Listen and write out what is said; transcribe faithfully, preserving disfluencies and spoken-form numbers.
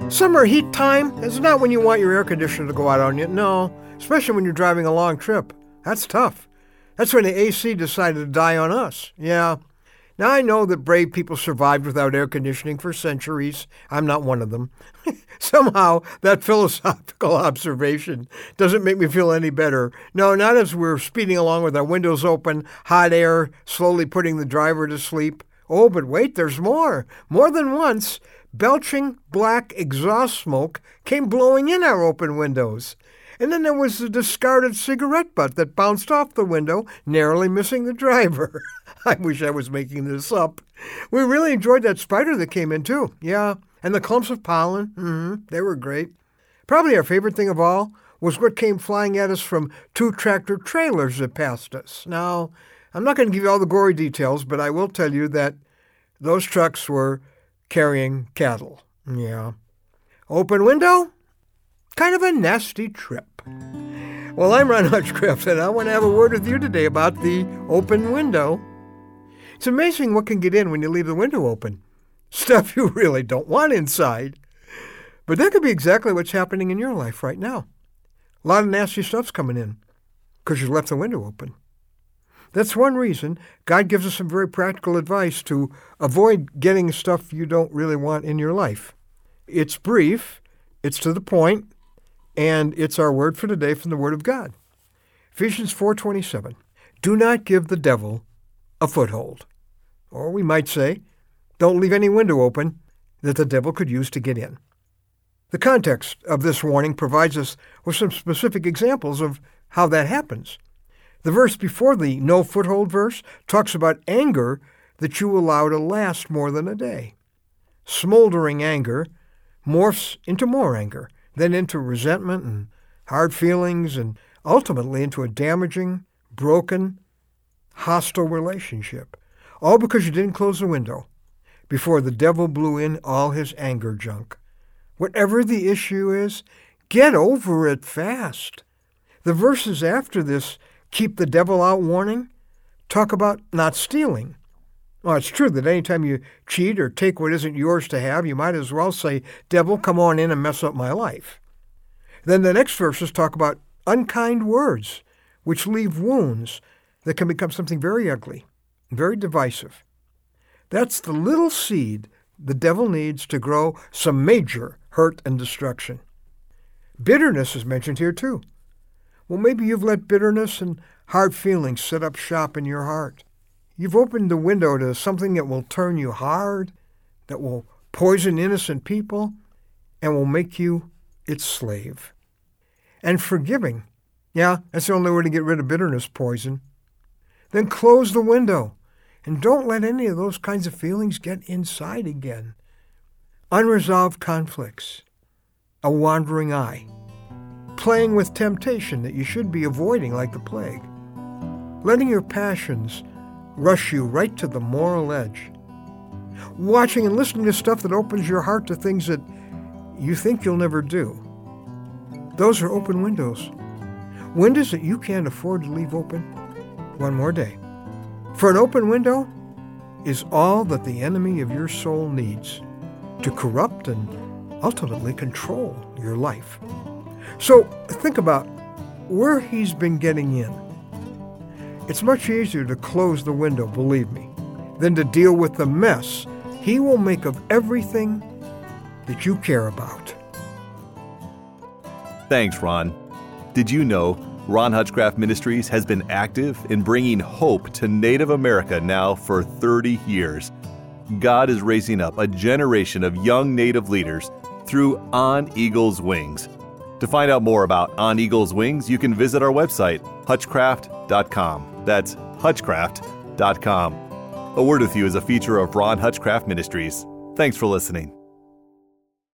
Summer heat time is not when you want your air conditioner to go out on you. No, especially when you're driving a long trip. That's tough. That's when the A C decided to die on us. Yeah. Now, I know that brave people survived without air conditioning for centuries. I'm not one of them. Somehow, that philosophical observation doesn't make me feel any better. No, not as we're speeding along with our windows open, hot air slowly putting the driver to sleep. Oh, but wait, there's more. More than once, belching black exhaust smoke came blowing in our open windows. And then there was the discarded cigarette butt that bounced off the window, narrowly missing the driver. I wish I was making this up. We really enjoyed that spider that came in, too. Yeah, and the clumps of pollen. Mm-hmm. They were great. Probably our favorite thing of all was what came flying at us from two tractor trailers that passed us. Now, I'm not going to give you all the gory details, but I will tell you that those trucks were carrying cattle. Yeah. Open window? Kind of a nasty trip. Well, I'm Ron Hutchcraft, and I want to have a word with you today about the open window. It's amazing what can get in when you leave the window open. Stuff you really don't want inside. But that could be exactly what's happening in your life right now. A lot of nasty stuff's coming in because you left the window open. That's one reason God gives us some very practical advice to avoid getting stuff you don't really want in your life. It's brief, it's to the point, and it's our word for today from the Word of God. Ephesians four twenty-seven. Do not give the devil a foothold. Or we might say, don't leave any window open that the devil could use to get in. The context of this warning provides us with some specific examples of how that happens. The verse before the no foothold verse talks about anger that you allow to last more than a day. Smoldering anger morphs into more anger, then into resentment and hard feelings, and ultimately into a damaging, broken, hostile relationship. All because you didn't close the window before the devil blew in all his anger junk. Whatever the issue is, get over it fast. The verses after this keep the devil out warning talk about not stealing. Well, it's true that anytime you cheat or take what isn't yours to have, you might as well say, devil, come on in and mess up my life. Then the next verses talk about unkind words, which leave wounds that can become something very ugly, very divisive. That's the little seed the devil needs to grow some major hurt and destruction. Bitterness is mentioned here too. Well, maybe you've let bitterness and hard feelings set up shop in your heart. You've opened the window to something that will turn you hard, that will poison innocent people, and will make you its slave. And forgiving, yeah, that's the only way to get rid of bitterness poison. Then close the window, and don't let any of those kinds of feelings get inside again. Unresolved conflicts, a wandering eye, playing with temptation that you should be avoiding like the plague, letting your passions rush you right to the moral edge, watching and listening to stuff that opens your heart to things that you think you'll never do. Those are open windows. Windows that you can't afford to leave open one more day. For an open window is all that the enemy of your soul needs to corrupt and ultimately control your life. So think about where he's been getting in. It's much easier to close the window, believe me, than to deal with the mess he will make of everything that you care about. Thanks, Ron. Did you know Ron Hutchcraft Ministries has been active in bringing hope to Native America now for thirty years? God is raising up a generation of young Native leaders through On Eagle's Wings. To find out more about On Eagle's Wings, you can visit our website, hutchcraft dot com. That's hutchcraft dot com. A Word with You is a feature of Ron Hutchcraft Ministries. Thanks for listening.